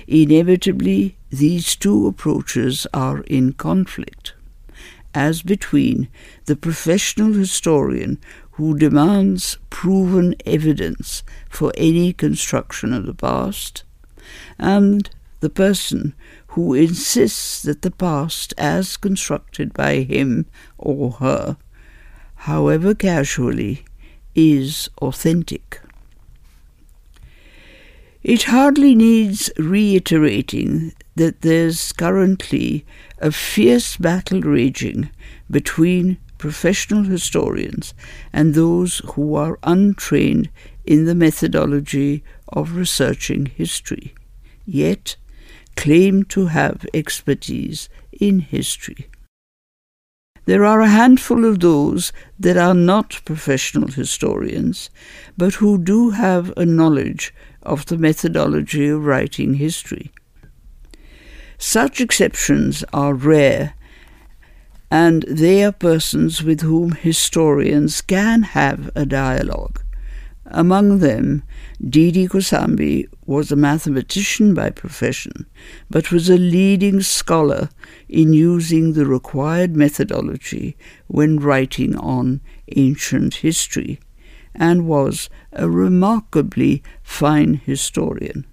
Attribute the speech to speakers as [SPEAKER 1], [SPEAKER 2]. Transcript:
[SPEAKER 1] inevitably these two approaches are in conflict, as between the professional historian who demands proven evidence for any construction of the past, and the person who insists that the past as constructed by him or her, however casually, is authentic. It hardly needs reiterating that there's currently a fierce battle raging between professional historians and those who are untrained in the methodology of researching history, yet claim to have expertise in history. There are a handful of those that are not professional historians, but who do have a knowledge of the methodology of writing history. Such exceptions are rare, and they are persons with whom historians can have a dialogue. Among them, Didi Kosambi was a mathematician by profession, but was a leading scholar in using the required methodology when writing on ancient history, and was a remarkably fine historian.